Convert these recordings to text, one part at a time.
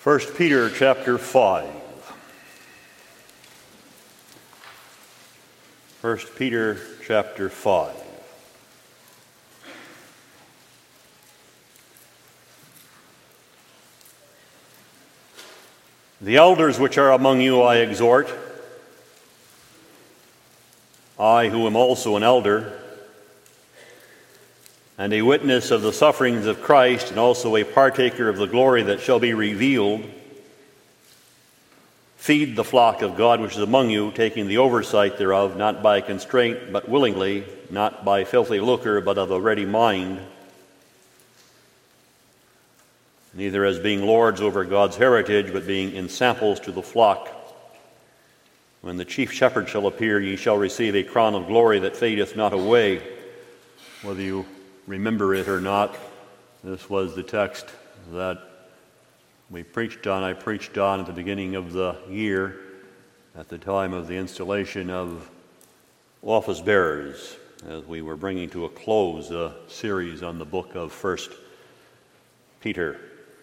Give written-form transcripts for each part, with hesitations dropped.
1 Peter chapter 5. 1 Peter chapter 5. The elders which are among you I exhort, I who am also an elder, and a witness of the sufferings of Christ, and also a partaker of the glory that shall be revealed. Feed the flock of God which is among you, taking the oversight thereof, not by constraint, but willingly, not by filthy lucre, but of a ready mind, neither as being lords over God's heritage, but being ensamples to the flock. When the chief shepherd shall appear, ye shall receive a crown of glory that fadeth not away. Whether you remember it or not, this was the text that we preached on. I preached on at the beginning of the year at the time of the installation of office bearers, as we were bringing to a close a series on the book of 1 Peter.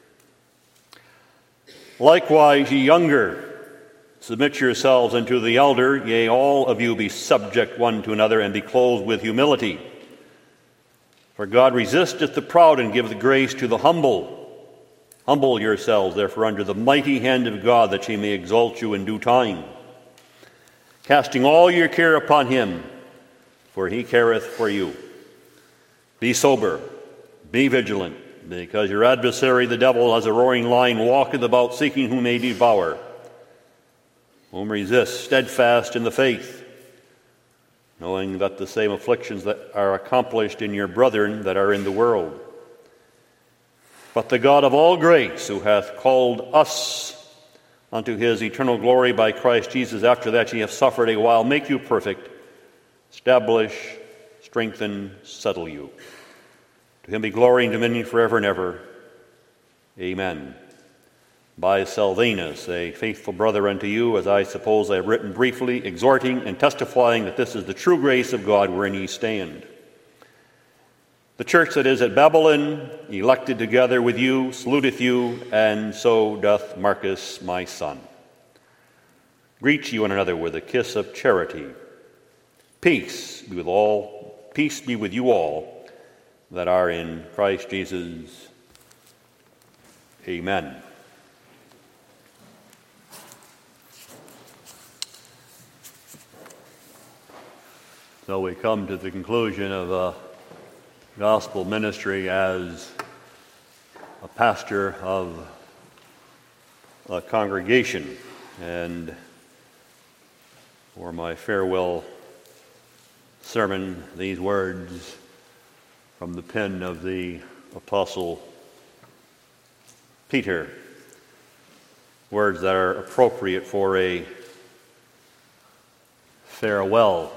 Likewise, ye younger, submit yourselves unto the elder, yea, all of you be subject one to another, and be clothed with humility. For God resisteth the proud, and giveth grace to the humble. Humble yourselves, therefore, under the mighty hand of God, that he may exalt you in due time. Casting all your care upon him, for he careth for you. Be sober, be vigilant, because your adversary the devil, as a roaring lion, walketh about seeking whom may devour, whom resist steadfast in the faith, knowing that the same afflictions that are accomplished in your brethren that are in the world. But the God of all grace, who hath called us unto his eternal glory by Christ Jesus, after that ye have suffered a while, make you perfect, establish, strengthen, settle you. To him be glory and dominion forever and ever. Amen. By Silvanus, a faithful brother unto you, as I suppose I have written briefly, exhorting and testifying that this is the true grace of God wherein ye stand. The church that is at Babylon, elected together with you, saluteth you, and so doth Marcus my son. Greet ye one another with a kiss of charity. Peace be with you all that are in Christ Jesus. Amen. So we come to the conclusion of a gospel ministry as a pastor of a congregation. And for my farewell sermon, these words from the pen of the Apostle Peter, words that are appropriate for a farewell.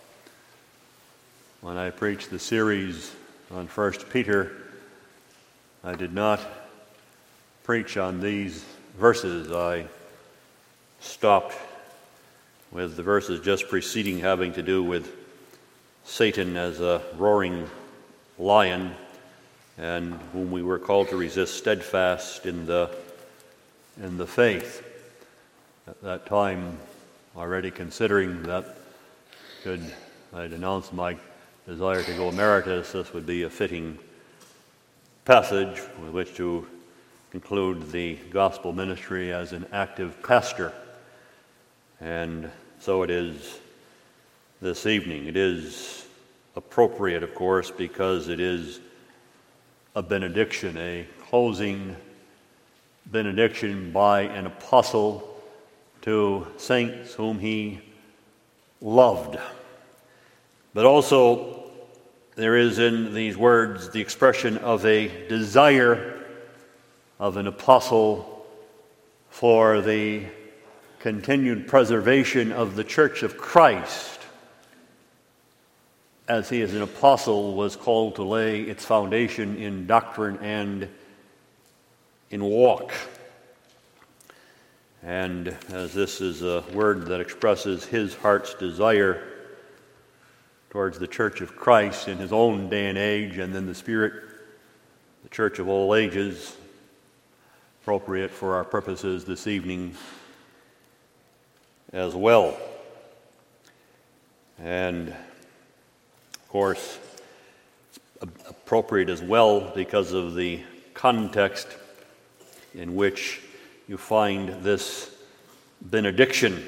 When I preached the series on 1 Peter, I did not preach on these verses. I stopped with the verses just preceding, having to do with Satan as a roaring lion, and whom we were called to resist steadfast in the faith. At that time, already considering that I'd announced my desire to go emeritus, this would be a fitting passage with which to conclude the gospel ministry as an active pastor. And so it is this evening. It is appropriate, of course, because it is a benediction, a closing benediction by an apostle to saints whom he loved. But also, there is in these words the expression of a desire of an apostle for the continued preservation of the Church of Christ, as he as an apostle was called to lay its foundation in doctrine and in walk. And as this is a word that expresses his heart's desire towards the Church of Christ in his own day and age, and then the Church of all ages, appropriate for our purposes this evening as well. And, of course, appropriate as well because of the context in which you find this benediction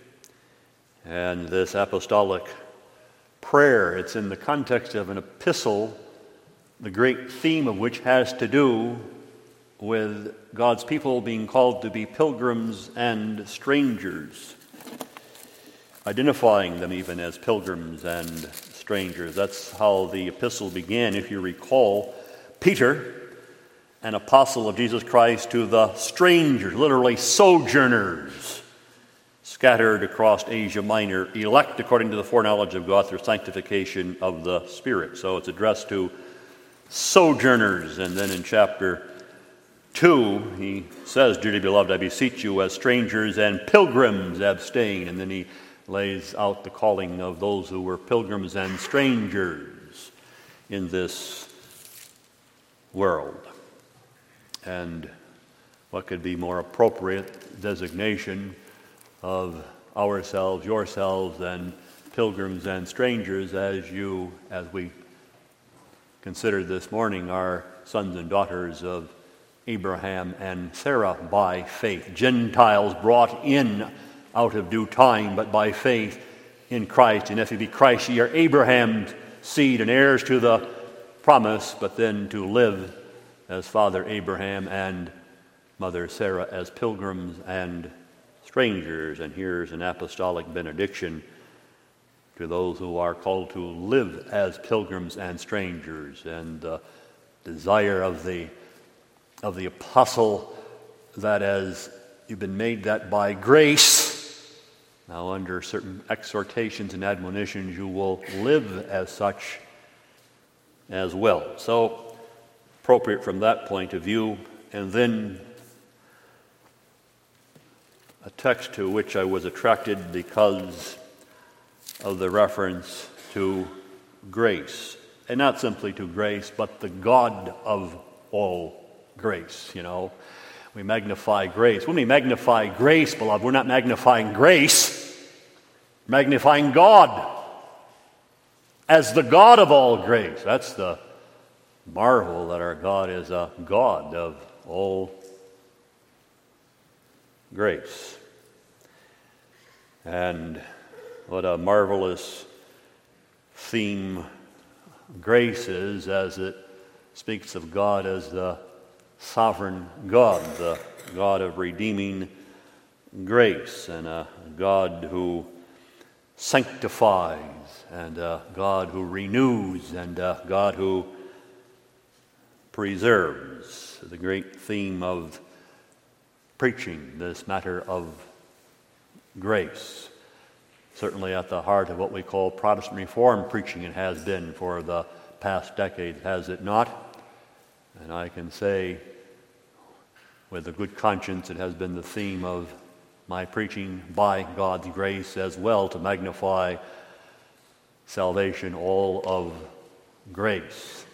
and this apostolic prayer. It's in the context of an epistle, the great theme of which has to do with God's people being called to be pilgrims and strangers, identifying them even as pilgrims and strangers. That's how the epistle began. If you recall, Peter, an apostle of Jesus Christ to the strangers, literally sojourners, scattered across Asia Minor, elect according to the foreknowledge of God through sanctification of the Spirit. So it's addressed to sojourners. And then in chapter 2, he says, "Dearly beloved, I beseech you as strangers and pilgrims abstain." And then he lays out the calling of those who were pilgrims and strangers in this world. And what could be more appropriate designation of ourselves, yourselves, and pilgrims and strangers as we considered this morning, are sons and daughters of Abraham and Sarah by faith. Gentiles brought in out of due time, but by faith in Christ. And if you be Christ, ye are Abraham's seed and heirs to the promise, but then to live as Father Abraham and Mother Sarah as pilgrims and strangers. And here's an apostolic benediction to those who are called to live as pilgrims and strangers. And the desire of the apostle that as you've been made that by grace, now under certain exhortations and admonitions you will live as such as well. So appropriate from that point of view. And then a text to which I was attracted because of the reference to grace. And not simply to grace, but the God of all grace, We magnify grace. When we magnify grace, beloved, we're not magnifying grace, we're magnifying God as the God of all grace. That's the marvel, that our God is a God of all grace. And what a marvelous theme grace is, as it speaks of God as the sovereign God, the God of redeeming grace, and a God who sanctifies, and a God who renews, and a God who preserves. The great theme of preaching, this matter of grace, certainly at the heart of what we call Protestant Reformed preaching. It has been for the past decade, has it not? And I can say with a good conscience, it has been the theme of my preaching by God's grace as well, to magnify salvation, all of grace.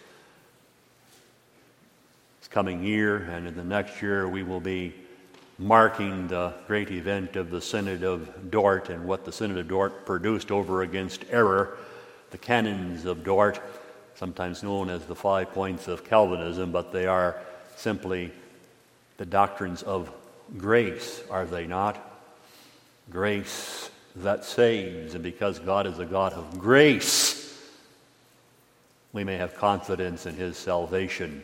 This coming year and in the next year, we will be marking the great event of the Synod of Dort, and what the Synod of Dort produced over against error, the canons of Dort, sometimes known as the 5 points of Calvinism, but they are simply the doctrines of grace, are they not? Grace that saves, and because God is a God of grace, we may have confidence in His salvation.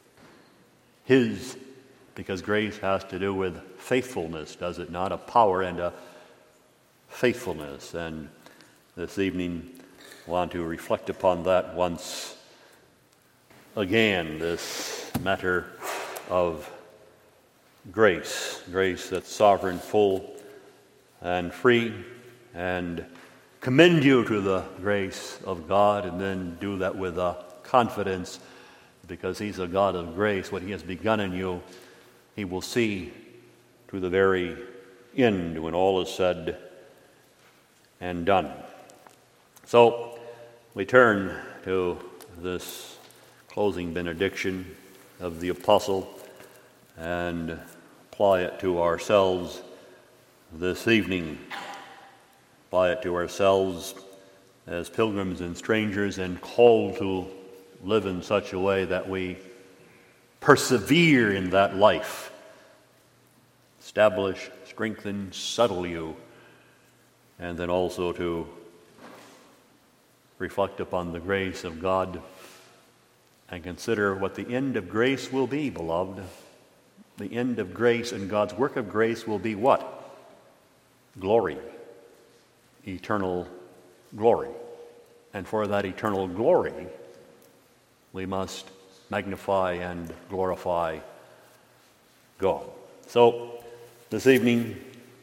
Because grace has to do with faithfulness, does it not? A power and a faithfulness. And this evening, I want to reflect upon that once again, this matter of grace that's sovereign, full, and free, and commend you to the grace of God, and then do that with a confidence, because He's a God of grace. What He has begun in you, He will see to the very end when all is said and done. So we turn to this closing benediction of the apostle and apply it to ourselves this evening. Apply it to ourselves as pilgrims and strangers, and called to live in such a way that we persevere in that life. Establish, strengthen, settle you, and then also to reflect upon the grace of God and consider what the end of grace will be, beloved. The end of grace and God's work of grace will be what? Glory. Eternal glory. And for that eternal glory, we must magnify and glorify God. So, this evening,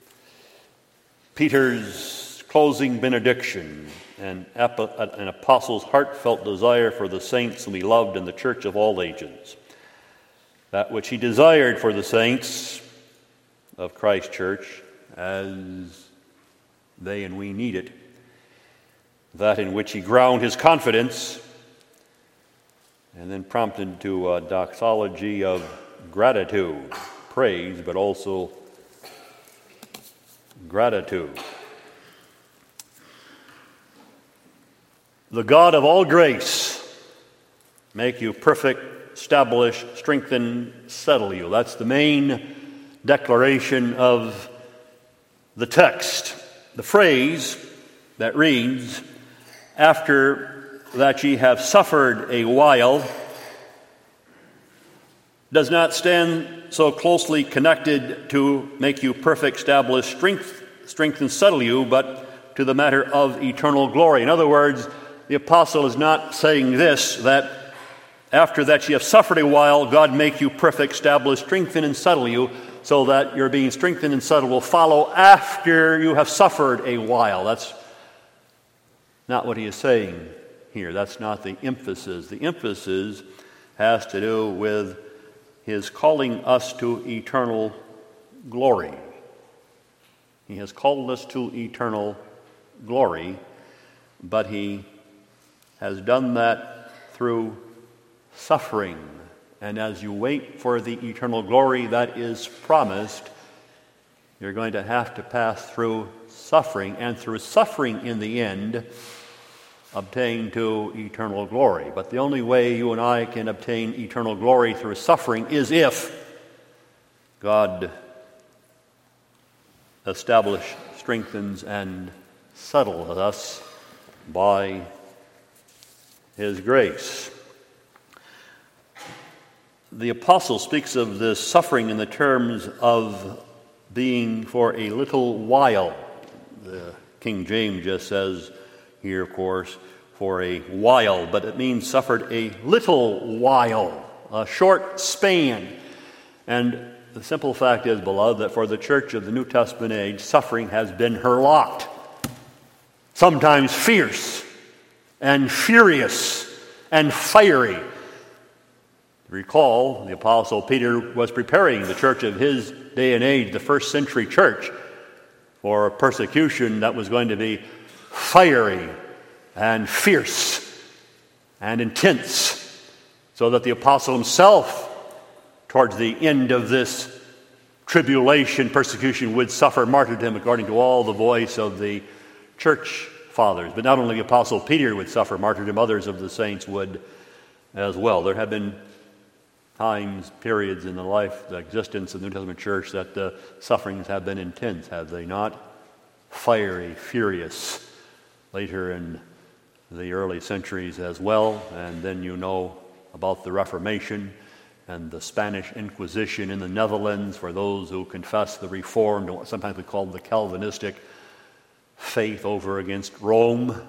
Peter's closing benediction, and an apostle's heartfelt desire for the saints whom he loved in the church of all ages. That which he desired for the saints of Christ Church, as they and we need it. That in which he ground his confidence, and then prompted to a doxology of gratitude, praise, but also gratitude. The God of all grace make you perfect, establish, strengthen, settle you. That's the main declaration of the text. The phrase that reads, "After that ye have suffered a while," does not stand so closely connected to make you perfect, establish, strengthen, settle you, but to the matter of eternal glory. In other words, the apostle is not saying this, that after that ye have suffered a while, God make you perfect, establish, strengthen, and settle you, so that your being strengthened and settled will follow after you have suffered a while. That's not what he is saying here. That's not the emphasis. The emphasis has to do with his calling us to eternal glory. He has called us to eternal glory, but he has done that through suffering. And as you wait for the eternal glory that is promised, you're going to have to pass through suffering, and through suffering in the end, obtain to eternal glory. But the only way you and I can obtain eternal glory through suffering is if God establishes, strengthens, and settles us by his grace. The apostle speaks of this suffering in the terms of being for a little while. The King James just says here, of course, for a while, but it means suffered a little while, a short span. And the simple fact is, beloved, that for the church of the New Testament age, suffering has been her lot. Sometimes fierce and furious and fiery. Recall, the Apostle Peter was preparing the church of his day and age, the first century church, for a persecution that was going to be fiery and fierce and intense, so that the apostle himself, towards the end of this tribulation, persecution, would suffer martyrdom according to all the voice of the church fathers. But not only the apostle Peter would suffer martyrdom, others of the saints would as well. There have been times, periods in the life, the existence of the New Testament church that the sufferings have been intense, have they not? Fiery, furious. Later in the early centuries as well, and then you know about the Reformation and the Spanish Inquisition in the Netherlands for those who confess the Reformed, what sometimes we call the Calvinistic faith, over against Rome.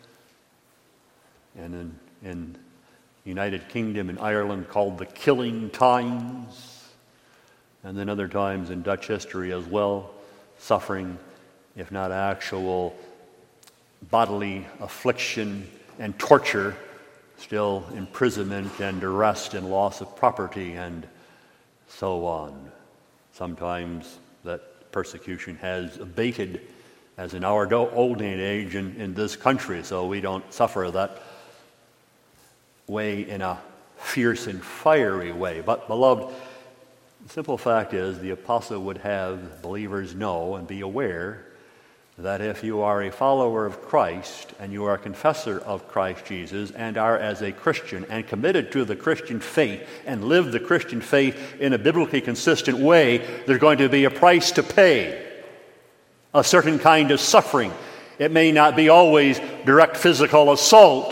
And in United Kingdom and Ireland called the Killing Times, and then other times in Dutch history as well, suffering, if not actual bodily affliction and torture, still imprisonment and arrest and loss of property and so on. Sometimes that persecution has abated, as in our old day and age in this country, so we don't suffer that way in a fierce and fiery way. But, beloved, The simple fact is the apostle would have believers know and be aware that if you are a follower of Christ and you are a confessor of Christ Jesus and are as a Christian and committed to the Christian faith and live the Christian faith in a biblically consistent way, there's going to be a price to pay, a certain kind of suffering. It may not be always direct physical assault,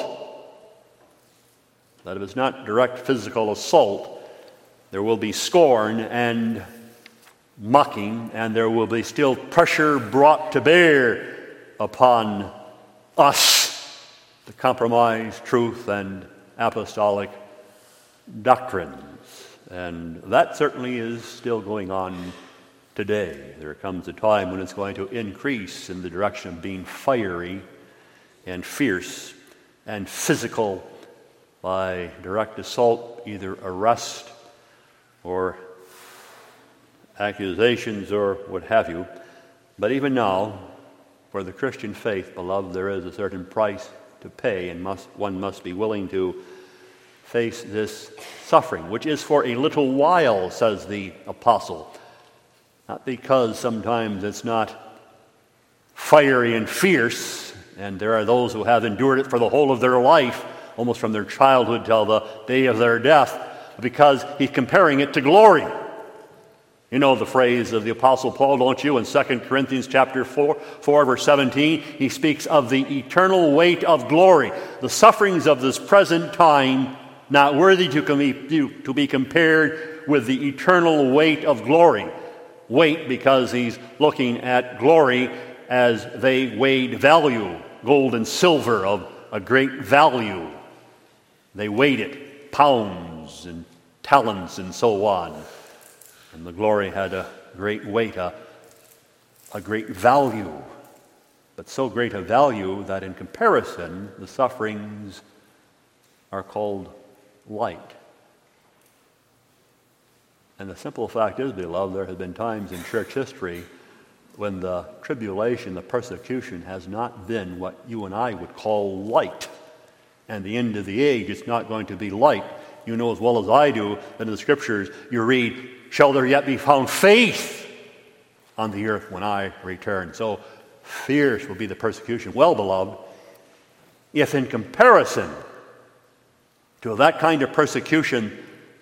but if it's not direct physical assault, there will be scorn and mocking, and there will be still pressure brought to bear upon us to compromise truth and apostolic doctrines. And that certainly is still going on today. There comes a time when it's going to increase in the direction of being fiery and fierce and physical by direct assault, either arrest or accusations or what have you. But even now, for the Christian faith, beloved, there is a certain price to pay, and one must be willing to face this suffering, which is for a little while, says the apostle. Not because sometimes it's not fiery and fierce, and there are those who have endured it for the whole of their life, almost from their childhood till the day of their death, because he's comparing it to glory. You know the phrase of the Apostle Paul, don't you? In 2 Corinthians chapter 4 verse 17, he speaks of the eternal weight of glory. The sufferings of this present time, not worthy to be compared with the eternal weight of glory. Weight because he's looking at glory as they weighed value, gold and silver of a great value. They weighed it, pounds and talents and so on. And the glory had a great weight, a great value, but so great a value that in comparison, the sufferings are called light. And the simple fact is, beloved, there have been times in church history when the tribulation, the persecution has not been what you and I would call light. And the end of the age, it's not going to be light. You know as well as I do that in the Scriptures you read, shall there yet be found faith on the earth when I return? So fierce will be the persecution. Well, beloved, if in comparison to that kind of persecution,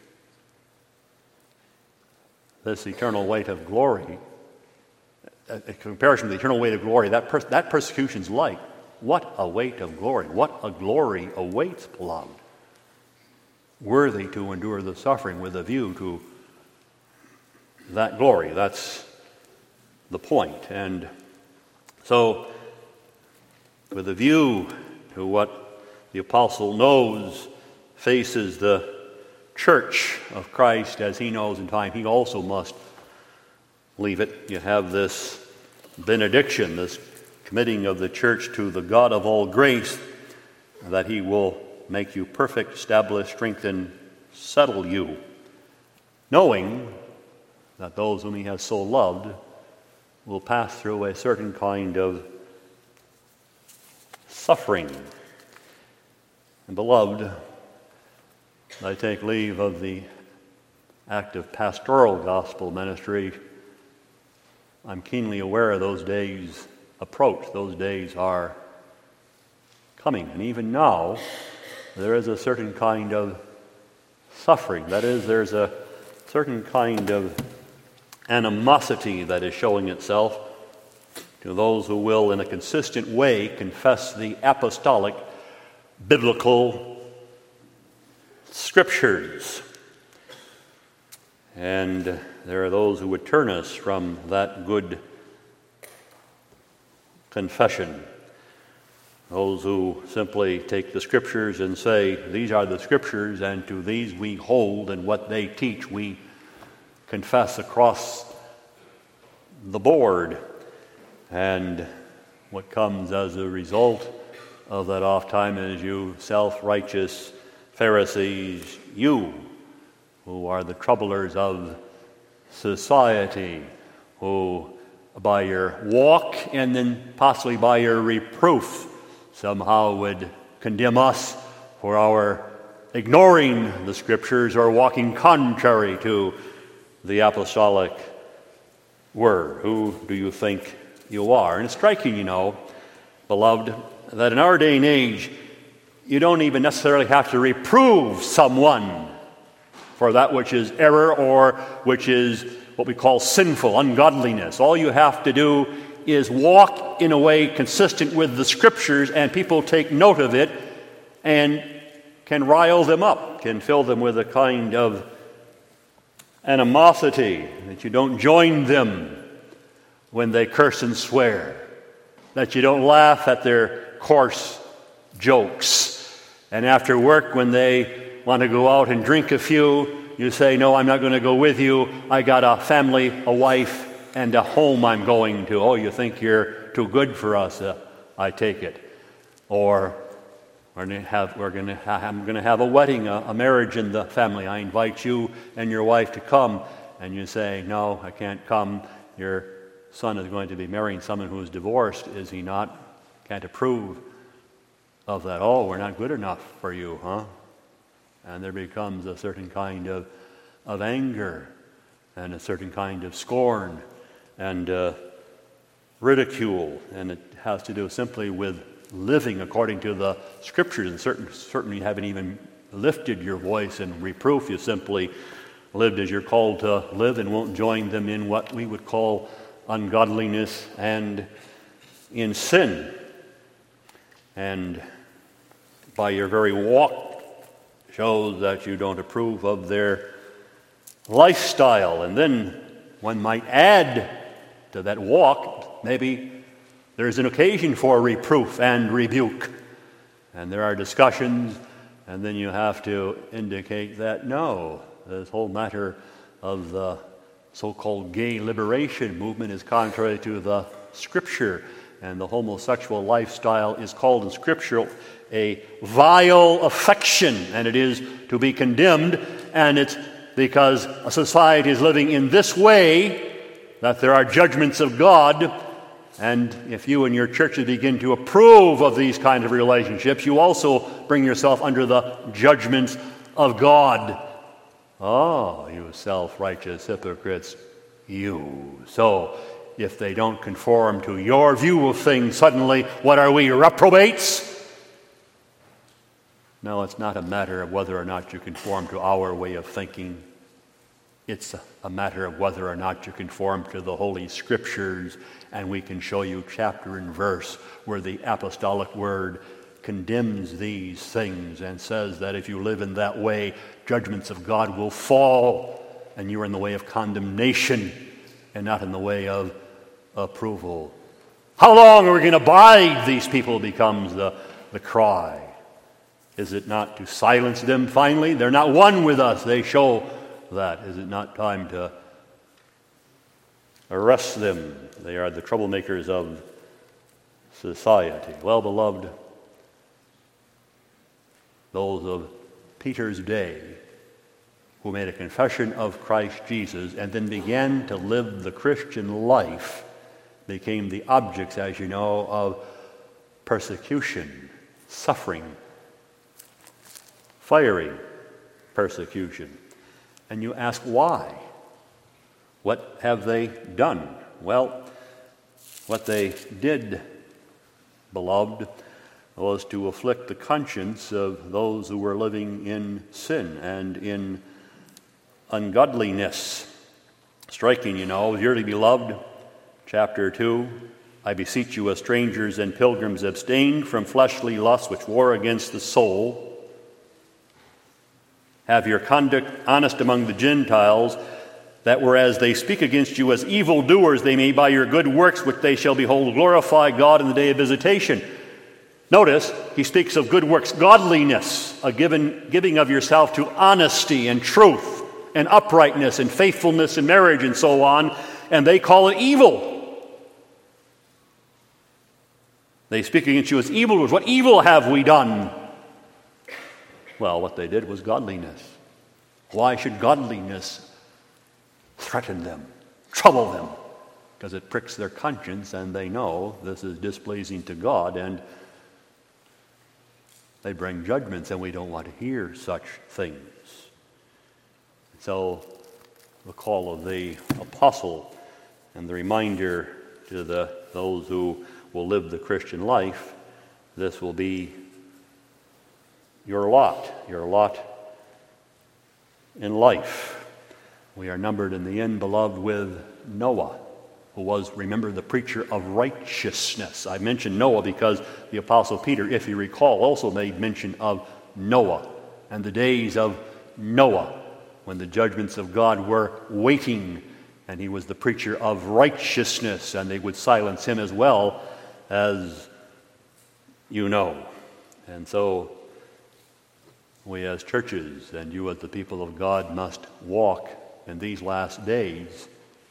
this eternal weight of glory, in comparison to the eternal weight of glory, that persecution's light. What a weight of glory. What a glory awaits, beloved. Worthy to endure the suffering with a view to that glory. That's the point. And so, with a view to what the apostle knows faces the church of Christ as he knows in time, he also must leave it. You have this benediction, this committing of the church to the God of all grace, that he will make you perfect, establish, strengthen, settle you, knowing that those whom he has so loved will pass through a certain kind of suffering. And beloved, I take leave of the active pastoral gospel ministry. I'm keenly aware of those days approach. Those days are coming. And even now, there is a certain kind of suffering. That is, there's a certain kind of animosity that is showing itself to those who will, in a consistent way, confess the apostolic, biblical scriptures. And there are those who would turn us from that good confession. Those who simply take the scriptures and say, these are the scriptures, and to these we hold, and what they teach we confess across the board. And what comes as a result of that oft time is you self-righteous Pharisees, you who are the troublers of society, who by your walk and then possibly by your reproof somehow would condemn us for our ignoring the scriptures or walking contrary to the apostolic word. Who do you think you are? And it's striking, beloved, that in our day and age, you don't even necessarily have to reprove someone for that which is error or which is what we call sinful, ungodliness. All you have to do is walk in a way consistent with the Scriptures, and people take note of it and can rile them up, can fill them with a kind of animosity, that you don't join them when they curse and swear, that you don't laugh at their coarse jokes. And after work, when they want to go out and drink a few, you say, no, I'm not going to go with you. I got a family, a wife, and a home I'm going to. Oh, you think you're too good for us? I take it. Or I'm going to have a wedding, a marriage in the family. I invite you and your wife to come. And you say, no, I can't come. Your son is going to be marrying someone who is divorced, is he not? Can't approve of that. Oh, we're not good enough for you, huh? And there becomes a certain kind of anger and a certain kind of scorn and ridicule. And it has to do simply with living according to the Scriptures. And certainly you haven't even lifted your voice in reproof. You simply lived as you're called to live and won't join them in what we would call ungodliness and in sin. And by your very walk shows that you don't approve of their lifestyle. And then one might add to that walk, maybe there's an occasion for reproof and rebuke. And there are discussions, and then you have to indicate that no, this whole matter of the so-called gay liberation movement is contrary to the Scripture. And the homosexual lifestyle is called in Scripture a vile affection, and it is to be condemned. And it's because a society is living in this way that there are judgments of God. And if you and your churches begin to approve of these kinds of relationships, you also bring yourself under the judgments of God. Oh, you self-righteous hypocrites, you. So, if they don't conform to your view of things, suddenly, what are we, reprobates? No, it's not a matter of whether or not you conform to our way of thinking. It's a matter of whether or not you conform to the Holy Scriptures, and we can show you chapter and verse where the apostolic word condemns these things and says that if you live in that way, judgments of God will fall, and you're in the way of condemnation and not in the way of approval. How long are we going to abide these people becomes the cry. Is it not to silence them finally? They're not one with us. They show that. Is it not time to arrest them? They are the troublemakers of society. Well, beloved, those of Peter's day who made a confession of Christ Jesus and then began to live the Christian life became the objects, as you know, of persecution, suffering, fiery persecution. And you ask why? What have they done? Well, what they did, beloved, was to afflict the conscience of those who were living in sin and in ungodliness. Striking, dearly beloved, chapter 2, I beseech you as strangers and pilgrims, abstain from fleshly lusts which war against the soul. Have your conduct honest among the Gentiles, that whereas they speak against you as evildoers, they may by your good works, which they shall behold, glorify God in the day of visitation. Notice, he speaks of good works, godliness, a giving of yourself to honesty and truth and uprightness and faithfulness in marriage and so on, and they call it evil. They speak against you as evildoers. What evil have we done? Well, what they did was godliness. Why should godliness threaten them, trouble them? Because it pricks their conscience and they know this is displeasing to God, and they bring judgments, and we don't want to hear such things. So the call of the apostle and the reminder to those who will live the Christian life. This will be your lot in life. We are numbered in the end, beloved, with Noah, who was, remember, the preacher of righteousness. I mentioned Noah because the Apostle Peter, if you recall, also made mention of Noah and the days of Noah when the judgments of God were waiting, and he was the preacher of righteousness, and they would silence him as well, as you know. And so we as churches and you as the people of God must walk in these last days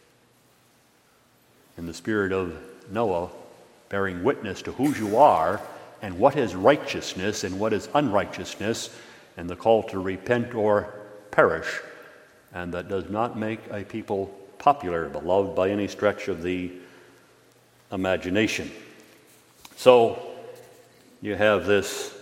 in the spirit of Noah, bearing witness to who you are and what is righteousness and what is unrighteousness, and the call to repent or perish. And that does not make a people popular, beloved, by any stretch of the imagination. So you have this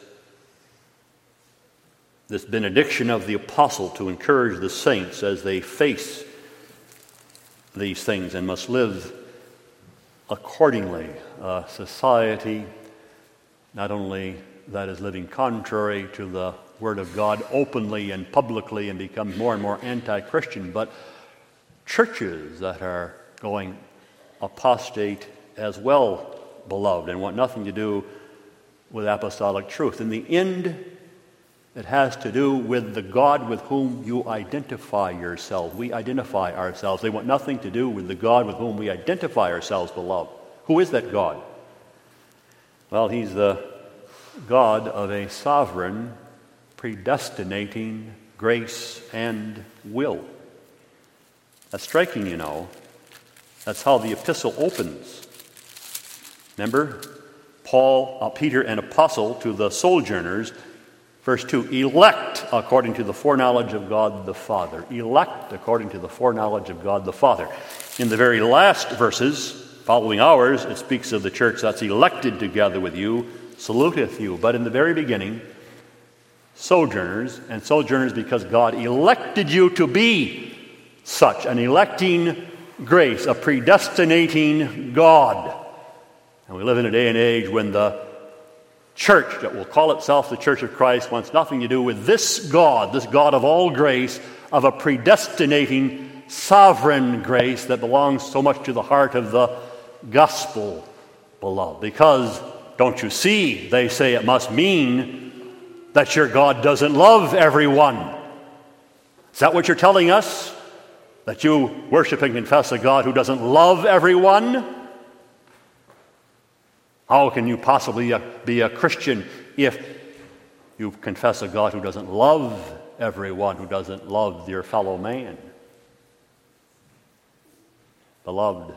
benediction of the apostle to encourage the saints as they face these things and must live accordingly. A society not only that is living contrary to the Word of God openly and publicly and becomes more and more anti-Christian, but churches that are going apostate as well, beloved, and want nothing to do with apostolic truth. In the end, it has to do with the God with whom you identify yourself. We identify ourselves. They want nothing to do with the God with whom we identify ourselves, beloved. Who is that God? Well, he's the God of a sovereign, predestinating grace and will. That's striking, you know. That's how the epistle opens. Remember, Peter, an apostle to the sojourners, verse 2, elect according to the foreknowledge of God the Father. Elect according to the foreknowledge of God the Father. In the very last verses, following ours, it speaks of the church that's elected together with you, saluteth you. But in the very beginning, sojourners, and sojourners because God elected you to be such, an electing grace, a predestinating God. And we live in a day and age when the church that will call itself the Church of Christ wants nothing to do with this God of all grace, of a predestinating sovereign grace that belongs so much to the heart of the gospel, beloved. Because, don't you see, they say it must mean that your God doesn't love everyone. Is that what you're telling us? That you worship and confess a God who doesn't love everyone? How can you possibly be a Christian if you confess a God who doesn't love everyone, who doesn't love your fellow man? Beloved,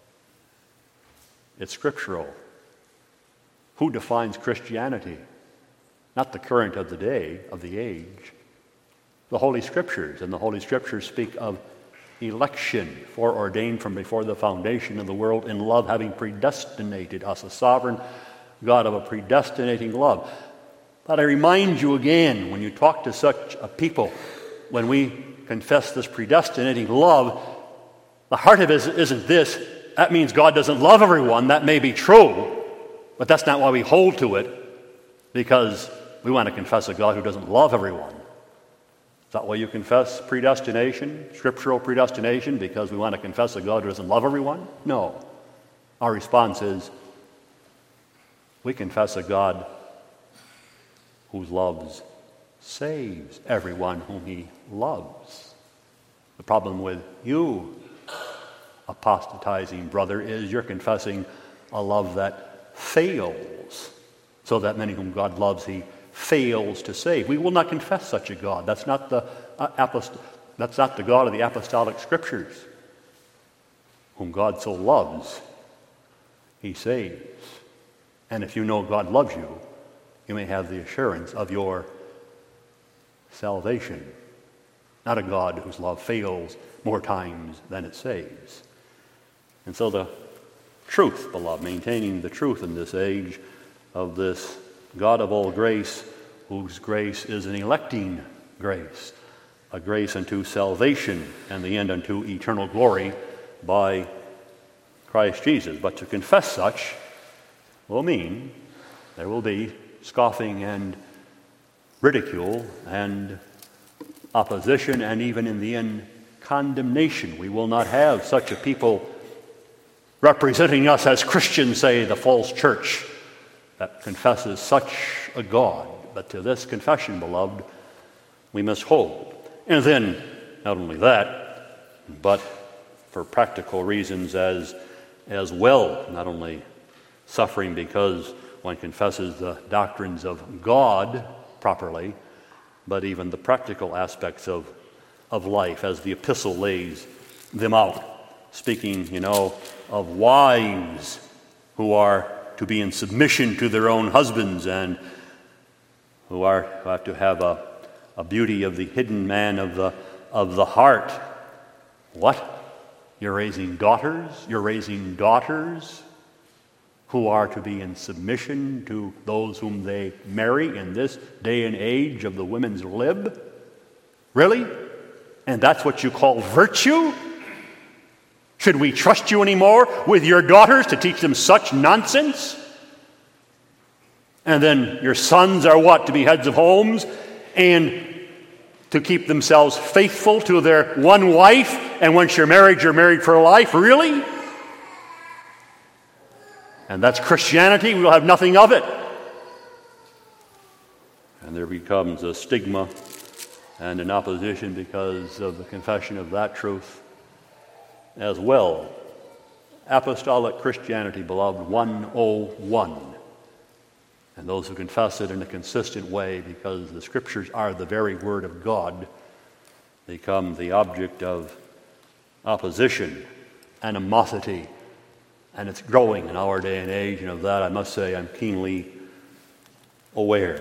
it's scriptural. Who defines Christianity? Not the current of the day, of the age. The Holy Scriptures, and the Holy Scriptures speak of election, foreordained from before the foundation of the world in love, having predestinated us, a sovereign God of a predestinating love. But I remind you again, when you talk to such a people, when we confess this predestinating love, the heart of it isn't this. That means God doesn't love everyone. That may be true, but that's not why we hold to it, because we want to confess a God who doesn't love everyone. Is that why you confess predestination, scriptural predestination, because we want to confess a God who doesn't love everyone? No. Our response is, we confess a God who loves, saves everyone whom he loves. The problem with you, apostatizing brother, is you're confessing a love that fails, so that many whom God loves he fails to save. We will not confess such a God. That's not the God of the apostolic scriptures. Whom God so loves, he saves. And if you know God loves you, you may have the assurance of your salvation. Not a God whose love fails more times than it saves. And so the truth, beloved, maintaining the truth in this age of this God of all grace, whose grace is an electing grace, a grace unto salvation, and the end unto eternal glory by Christ Jesus. But to confess such will mean there will be scoffing and ridicule and opposition, and even in the end, condemnation. We will not have such a people representing us as Christians, say the false church that confesses such a God. But to this confession, beloved, we must hold. And then, not only that, but for practical reasons as well, not only suffering because one confesses the doctrines of God properly, but even the practical aspects of life as the epistle lays them out, speaking, of wives who are to be in submission to their own husbands and who have to have a beauty of the hidden man of the heart. What? You're raising daughters? You're raising daughters who are to be in submission to those whom they marry in this day and age of the women's lib? Really? And that's what you call virtue? Should we trust you anymore with your daughters to teach them such nonsense? And then your sons are what? To be heads of homes and to keep themselves faithful to their one wife, and once you're married for life? Really? And that's Christianity? We'll have nothing of it. And there becomes a stigma and an opposition because of the confession of that truth as well. Apostolic Christianity, beloved, 101. And those who confess it in a consistent way, because the Scriptures are the very Word of God, become the object of opposition, animosity, and it's growing in our day and age, and of that I must say I'm keenly aware.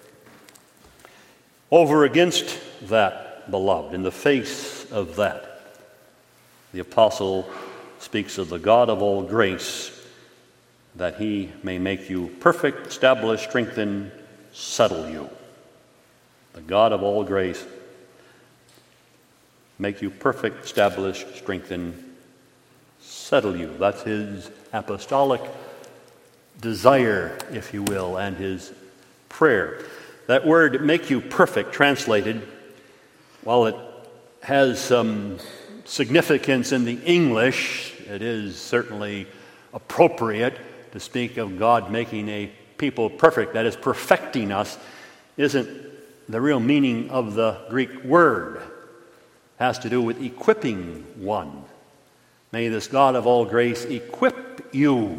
Over against that, beloved, in the face of that, the apostle speaks of the God of all grace, that he may make you perfect, establish, strengthen, settle you. The God of all grace, make you perfect, establish, strengthen, settle you. That's his apostolic desire, if you will, and his prayer. That word, make you perfect, translated, while it has some significance in the English, it is certainly appropriate to speak of God making a people perfect, that is, perfecting us, isn't the real meaning of the Greek word. It has to do with equipping one. May this God of all grace equip you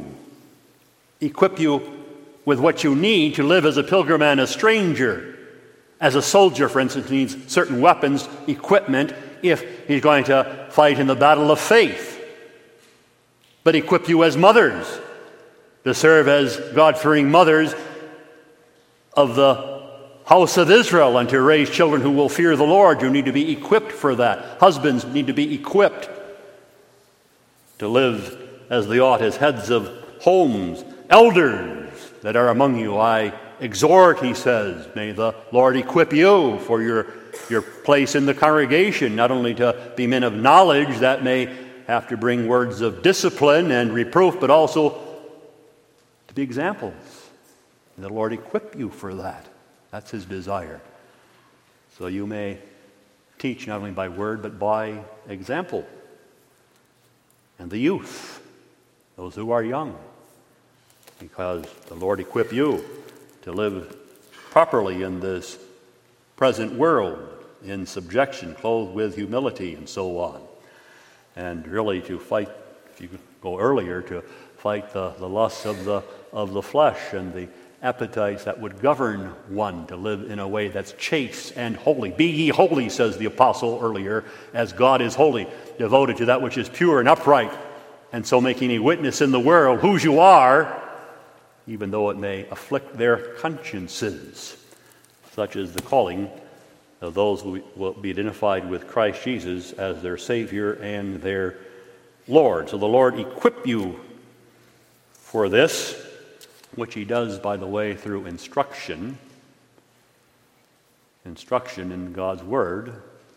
with what you need to live as a pilgrim and a stranger. As a soldier, for instance, needs certain weapons, equipment, if he's going to fight in the battle of faith. But equip you as mothers to serve as God-fearing mothers of the house of Israel and to raise children who will fear the Lord. You need to be equipped for that. Husbands need to be equipped to live as they ought as heads of homes. Elders that are among you, I exhort, he says, may the Lord equip you for your place in the congregation, not only to be men of knowledge that may have to bring words of discipline and reproof, but also to be examples. May the Lord equip you for that. That's his desire. So you may teach not only by word, but by example. And the youth, those who are young, because the Lord equip you to live properly in this present world, in subjection, clothed with humility, and so on. And really to fight, if you go earlier, to fight the lusts of the flesh and the appetites that would govern one to live in a way that's chaste and holy. Be ye holy, says the apostle earlier, as God is holy, devoted to that which is pure and upright, and so making a witness in the world whose you are, even though it may afflict their consciences. Such is the calling of those who will be identified with Christ Jesus as their Savior and their Lord. So the Lord equip you for this, which he does, by the way, through instruction in God's Word,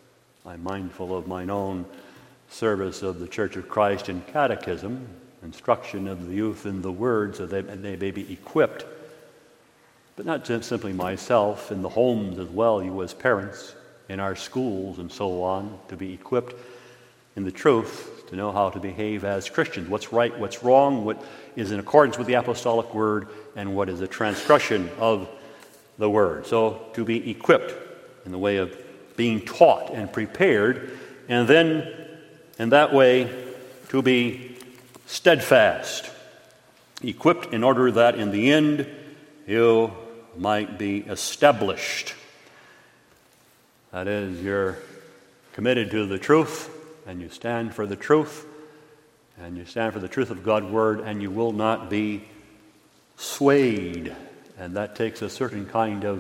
I'm mindful of mine own service of the Church of Christ in catechism, instruction of the youth in the Word, so that they may be equipped. But not just simply myself, in the homes as well, you as parents, in our schools and so on, to be equipped in the truth, to know how to behave as Christians, what's right, what's wrong, what is in accordance with the apostolic word, and what is a transgression of the word. So to be equipped in the way of being taught and prepared, and then in that way to be steadfast, equipped in order that in the end you might be established. That is, you're committed to the truth, and you stand for the truth, and you stand for the truth of God's word, and you will not be swayed. And that takes a certain kind of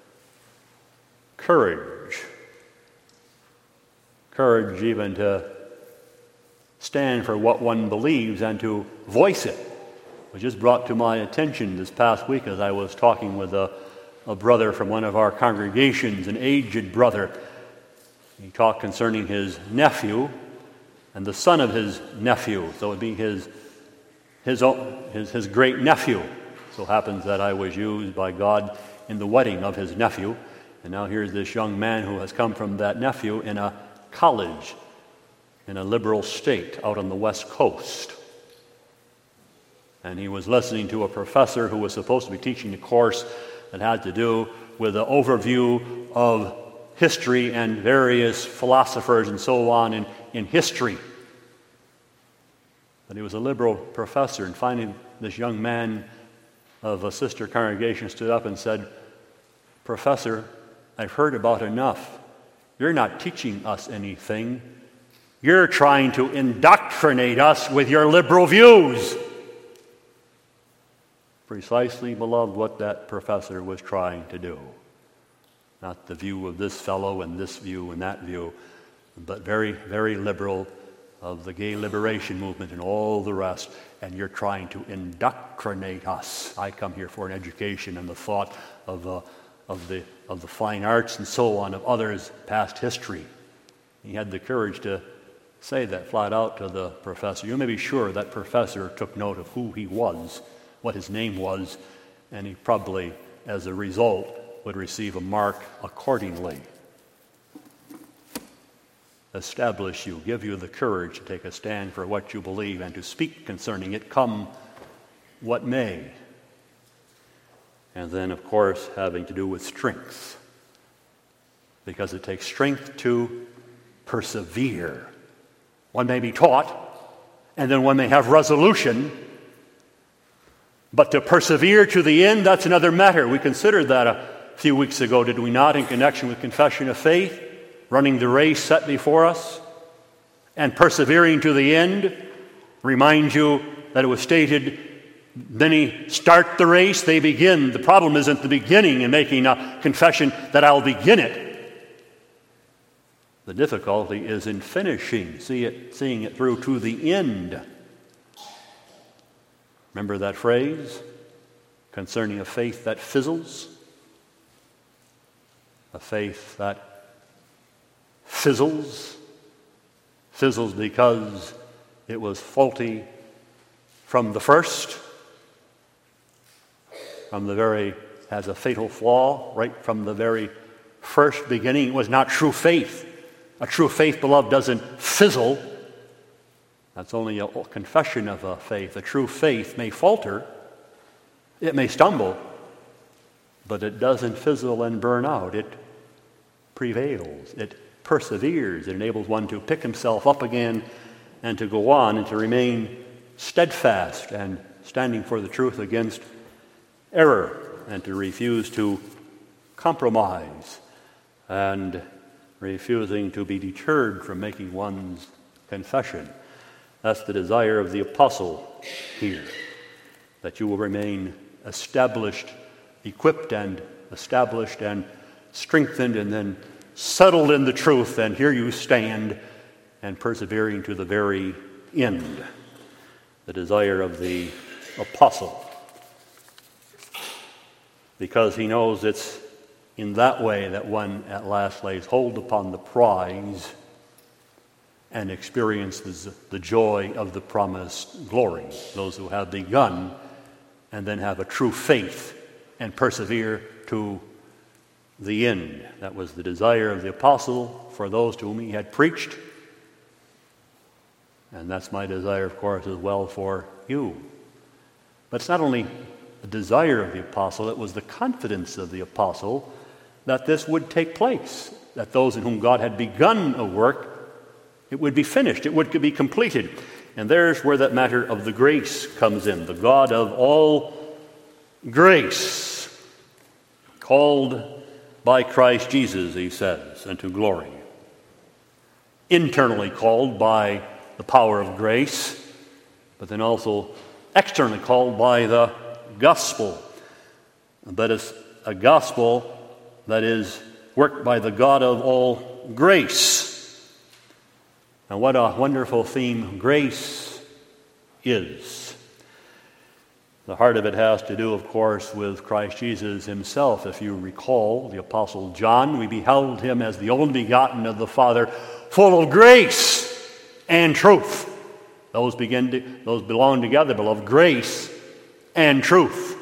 courage. Courage even to stand for what one believes and to voice it. It was just brought to my attention this past week as I was talking with a brother from one of our congregations, an aged brother. He talked concerning his nephew and the son of his nephew. So it would be his great nephew. So happens that I was used by God in the wedding of his nephew. And now here's this young man who has come from that nephew in a college in a liberal state out on the West Coast. And he was listening to a professor who was supposed to be teaching a course that had to do with an overview of history and various philosophers and so on in history. But he was a liberal professor, and finally this young man of a sister congregation stood up and said, "Professor, I've heard about enough. You're not teaching us anything. You're trying to indoctrinate us with your liberal views." Precisely, beloved, what that professor was trying to do. Not the view of this fellow and this view and that view, but very, very liberal of the gay liberation movement and all the rest. And you're trying to indoctrinate us. I come here for an education and the thought of the fine arts and so on of others' past history. He had the courage to say that flat out to the professor. You may be sure that professor took note of who he was, what his name was, and he probably, as a result, would receive a mark accordingly. Establish you, give you the courage to take a stand for what you believe and to speak concerning it, come what may. And then, of course, having to do with strength, because it takes strength to persevere. One may be taught, and then one may have resolution, but to persevere to the end, that's another matter. We considered that a few weeks ago, did we not, in connection with confession of faith, running the race set before us, and persevering to the end. Remind you that it was stated, many start the race, they begin. The problem isn't the beginning and making a confession that I'll begin it. The difficulty is in finishing, seeing it through to the end. Remember that phrase concerning a faith that fizzles? A faith that fizzles because it was faulty from the first, has a fatal flaw right from the very first beginning. It was not true faith. A true faith, beloved, doesn't fizzle. That's only a confession of a faith. A true faith may falter, it may stumble, but it doesn't fizzle and burn out. It prevails. It perseveres. It enables one to pick himself up again and to go on and to remain steadfast and standing for the truth against error, and to refuse to compromise and refusing to be deterred from making one's confession. That's the desire of the apostle here, that you will remain established, equipped and established and strengthened and then settled in the truth, and here you stand and persevering to the very end. The desire of the apostle, because he knows it's in that way that one at last lays hold upon the prize and experiences the joy of the promised glory. Those who have begun and then have a true faith and persevere to the end. That was the desire of the apostle for those to whom he had preached. And that's my desire, of course, as well for you. But it's not only the desire of the apostle, it was the confidence of the apostle that this would take place, that those in whom God had begun a work, it would be finished, it would be completed. And there's where that matter of the grace comes in. The God of all grace, called by Christ Jesus, he says, unto glory. Internally called by the power of grace, but then also externally called by the gospel. That is a gospel that is worked by the God of all grace. And what a wonderful theme grace is. The heart of it has to do, of course, with Christ Jesus himself. If you recall the Apostle John, we beheld him as the only begotten of the Father, full of grace and truth. Those belong together, beloved, grace and truth.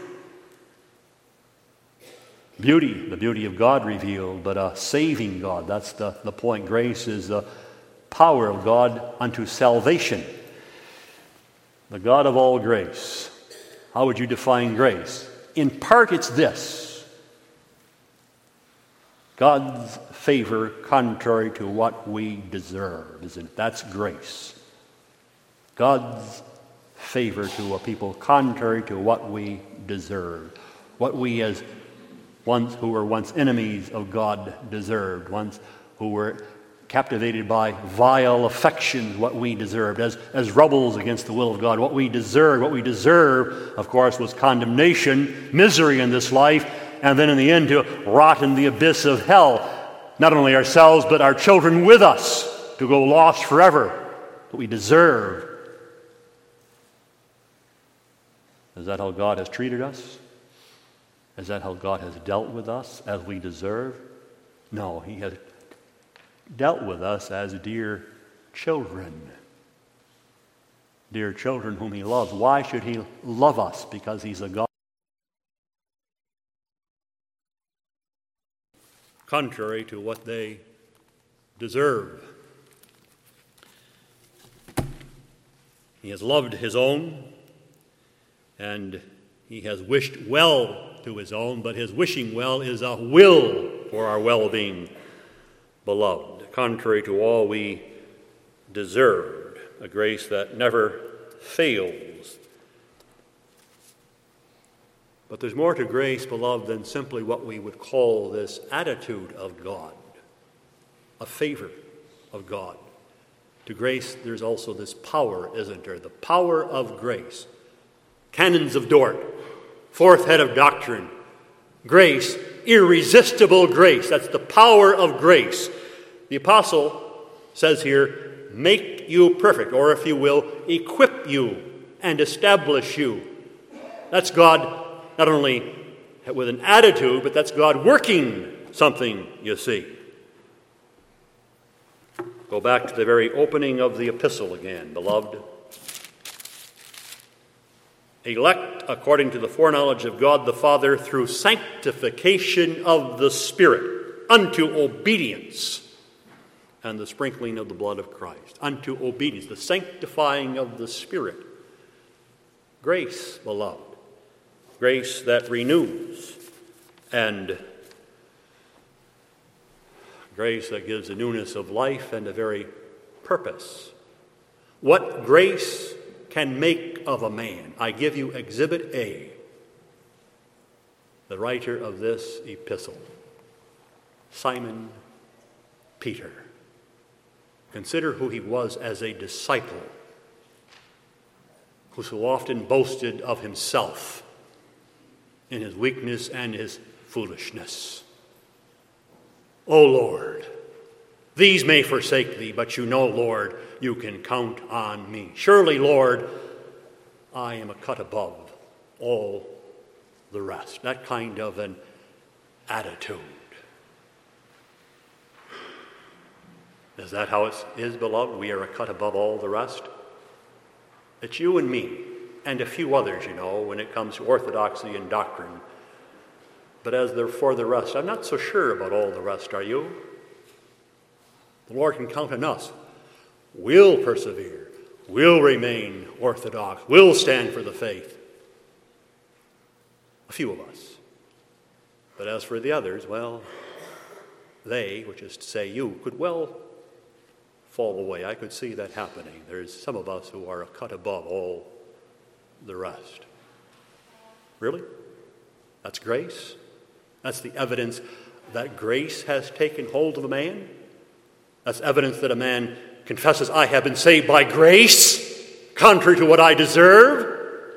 Beauty, the beauty of God revealed, but a saving God. That's the point. Grace is the power of God unto salvation. The God of all grace. How would you define grace? In part, it's this: God's favor contrary to what we deserve, isn't it? That's grace. God's favor to a people contrary to what we deserve. What we as ones who were once enemies of God deserved, ones who were captivated by vile affections, what we deserved, as rebels against the will of God, what we deserved. What we deserve, of course, was condemnation, misery in this life, and then in the end to rot in the abyss of hell. Not only ourselves, but our children with us, to go lost forever. What we deserve. Is that how God has treated us? Is that how God has dealt with us, as we deserve? No, he has dealt with us as dear children. Dear children whom he loves. Why should he love us? Because he's a God contrary to what they deserve. He has loved his own, and he has wished well to his own, but his wishing well is a will for our well-being, beloved, contrary to all we deserved, a grace that never fails. But there's more to grace, beloved, than simply what we would call this attitude of God, a favor of God. To grace, there's also this power, isn't there? The power of grace. Canons of Dort, fourth head of doctrine. Grace, irresistible grace. That's the power of grace. The apostle says here, make you perfect, or if you will, equip you and establish you. That's God not only with an attitude, but that's God working something, you see. Go back to the very opening of the epistle again, beloved. Elect according to the foreknowledge of God the Father through sanctification of the Spirit unto obedience and the sprinkling of the blood of Christ. Unto obedience, the sanctifying of the Spirit. Grace, beloved. Grace that renews, and grace that gives a newness of life and a very purpose. What grace can make of a man. I give you Exhibit A, the writer of this epistle, Simon Peter. Consider who he was as a disciple, who so often boasted of himself in his weakness and his foolishness. O Lord, these may forsake thee, but you know, Lord, you can count on me. Surely, Lord, I am a cut above all the rest. That kind of an attitude. Is that how it is, beloved? We are a cut above all the rest? It's you and me, and a few others, when it comes to orthodoxy and doctrine. But as for the rest, I'm not so sure about all the rest, are you? The Lord can count on us. We'll persevere. We'll remain orthodox. We'll stand for the faith. A few of us. But as for the others, well, they, which is to say you, could well fall away. I could see that happening. There's some of us who are a cut above all the rest. Really? That's grace? That's the evidence that grace has taken hold of a man? That's evidence that a man confesses, I have been saved by grace, contrary to what I deserve?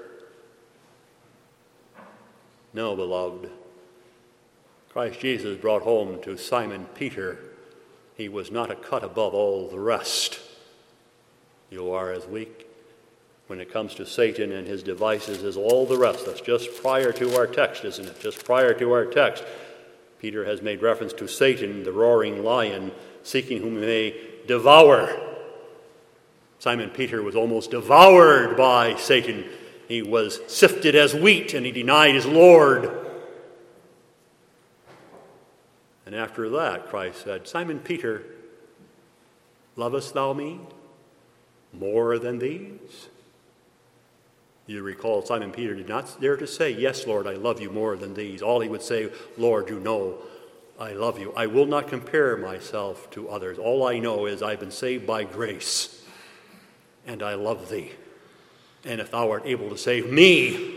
No, beloved. Christ Jesus brought home to Simon Peter, he was not a cut above all the rest. You are as weak when it comes to Satan and his devices as all the rest. That's just prior to our text, isn't it? Just prior to our text. Peter has made reference to Satan, the roaring lion, seeking whom he may devour. Simon Peter was almost devoured by Satan. He was sifted as wheat, and he denied his Lord. And after that, Christ said, Simon Peter, lovest thou me more than these? You recall Simon Peter did not dare to say, yes, Lord, I love you more than these. All he would say, Lord, you know I love you. I will not compare myself to others. All I know is I've been saved by grace, and I love thee. And if thou art able to save me,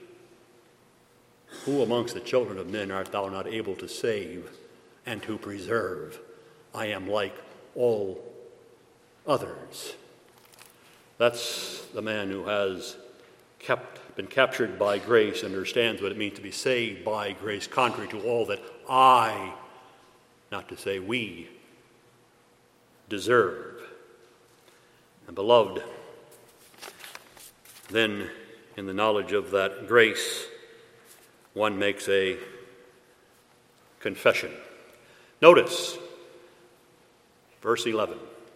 who amongst the children of men art thou not able to save and to preserve? I am like all others. That's the man who has been captured by grace, understands what it means to be saved by grace, contrary to all that I, not to say we, deserve. And beloved, then in the knowledge of that grace, one makes a confession. Notice, verse 11,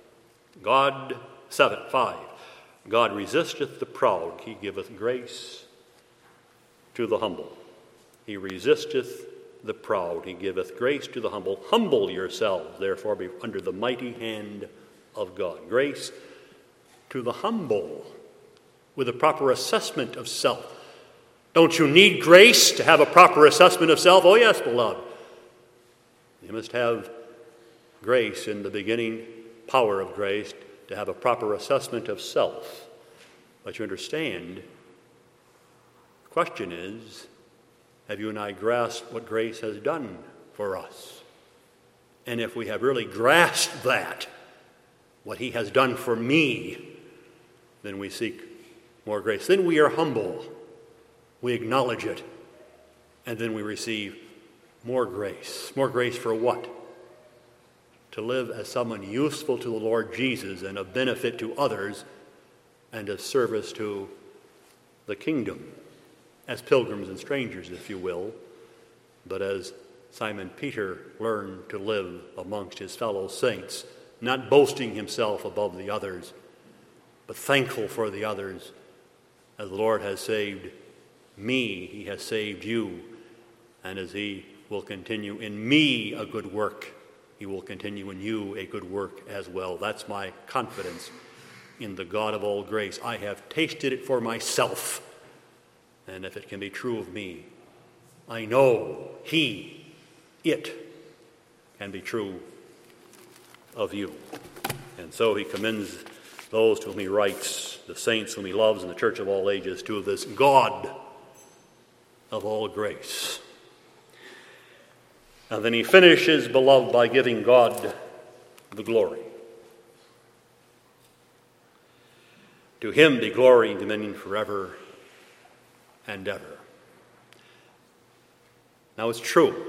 5, God resisteth the proud, he giveth grace to the humble. He resisteth the proud, he giveth grace to the humble. Humble yourselves, therefore, be under the mighty hand of God. Grace to the humble, with a proper assessment of self. Don't you need grace to have a proper assessment of self? Oh yes, beloved. You must have grace in the beginning, power of grace, to have a proper assessment of self. But you understand, the question is, have you and I grasped what grace has done for us? And if we have really grasped that, what he has done for me, then we seek more grace. Then we are humble. We acknowledge it. And then we receive more grace. More grace for what? To live as someone useful to the Lord Jesus and of benefit to others and of service to the kingdom, as pilgrims and strangers, if you will, but as Simon Peter learned to live amongst his fellow saints, not boasting himself above the others, but thankful for the others. As the Lord has saved me, he has saved you, and as he will continue in me a good work, he will continue in you a good work as well. That's my confidence in the God of all grace. I have tasted it for myself, and if it can be true of me, I know it can be true of you. And so he commends those to whom he writes, the saints whom he loves in the church of all ages, to this God of all grace. And then he finishes, beloved, by giving God the glory. To him be glory and dominion forever and ever. Now it's true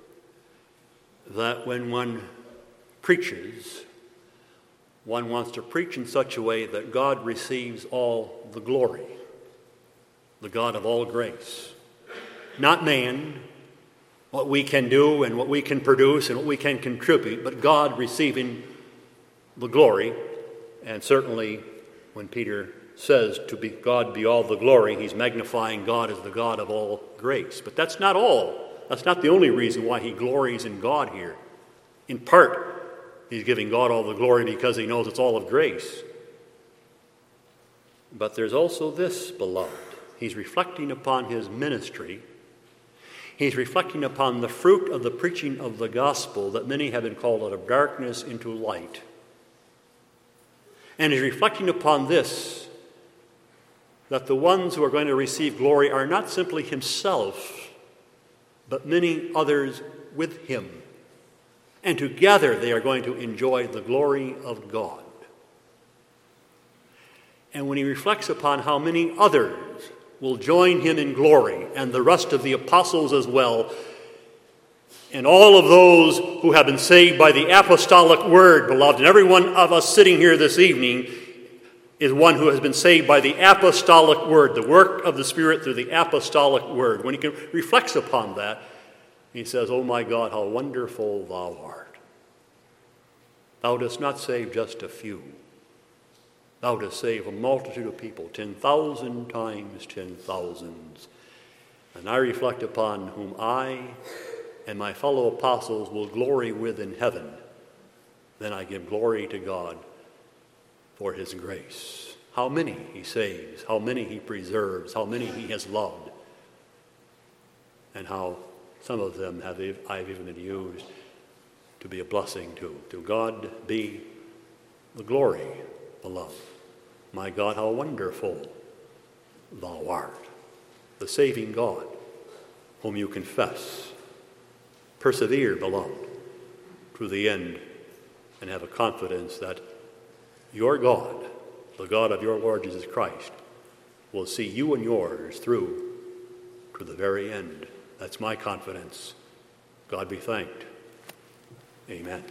that when one preaches, one wants to preach in such a way that God receives all the glory, the God of all grace. Not man, what we can do and what we can produce and what we can contribute, but God receiving the glory. And certainly when Peter says to be God be all the glory, he's magnifying God as the God of all grace. But that's not all. That's not the only reason why he glories in God here. In part, he's giving God all the glory because he knows it's all of grace. But there's also this, beloved. He's reflecting upon his ministry. He's reflecting upon the fruit of the preaching of the gospel, that many have been called out of darkness into light. And he's reflecting upon this, that the ones who are going to receive glory are not simply himself, but many others with him. And together they are going to enjoy the glory of God. And when he reflects upon how many others will join him in glory, and the rest of the apostles as well, and all of those who have been saved by the apostolic word, beloved, and every one of us sitting here this evening is one who has been saved by the apostolic word, the work of the Spirit through the apostolic word. When he reflects upon that, he says, "Oh my God, how wonderful thou art. Thou dost not save just a few. Thou dost save a multitude of people, 10,000 times 10,000s. And I reflect upon whom I and my fellow apostles will glory with in heaven. Then I give glory to God for his grace." How many he saves, how many he preserves, how many he has loved, and how some of them I've even been used to be a blessing to. To God be the glory, beloved. My God, how wonderful thou art. The saving God whom you confess. Persevere, beloved, to the end, and have a confidence that your God, the God of your Lord Jesus Christ, will see you and yours through to the very end. That's my confidence. God be thanked. Amen.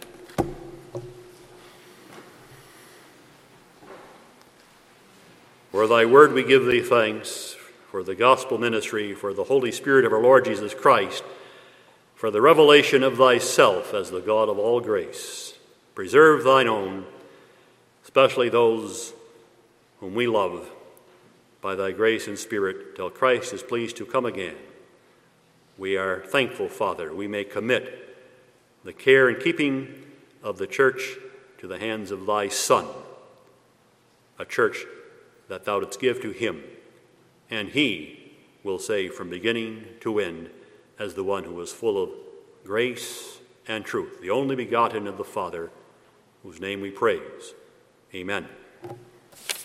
For thy word we give thee thanks, for the gospel ministry, for the Holy Spirit of our Lord Jesus Christ, for the revelation of thyself as the God of all grace. Preserve thine own, especially those whom we love, by thy grace and Spirit, till Christ is pleased to come again. We are thankful, Father, we may commit the care and keeping of the church to the hands of thy Son, a church that thou didst give to him, and he will save from beginning to end as the one who is full of grace and truth, the only begotten of the Father, whose name we praise. Amen.